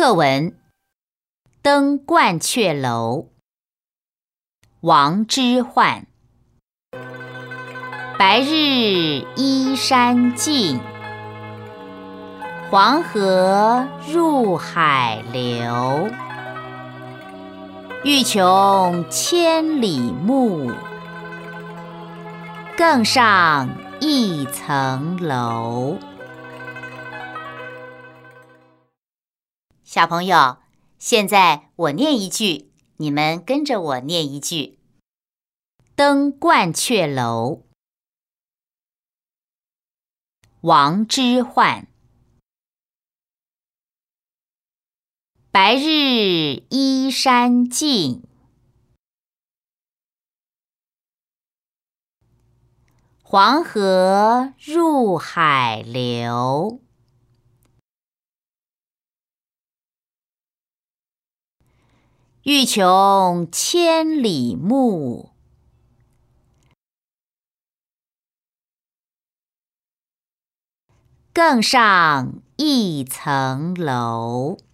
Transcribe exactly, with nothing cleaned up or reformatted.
课文《登鹳雀楼》王之涣。白日依山尽，黄河入海流。欲穷千里目，更上一层楼。小朋友，现在我念一句，你们跟着我念一句。登鹳雀楼，王之涣。白日依山尽，黄河入海流。欲穷千里目，更上一层楼。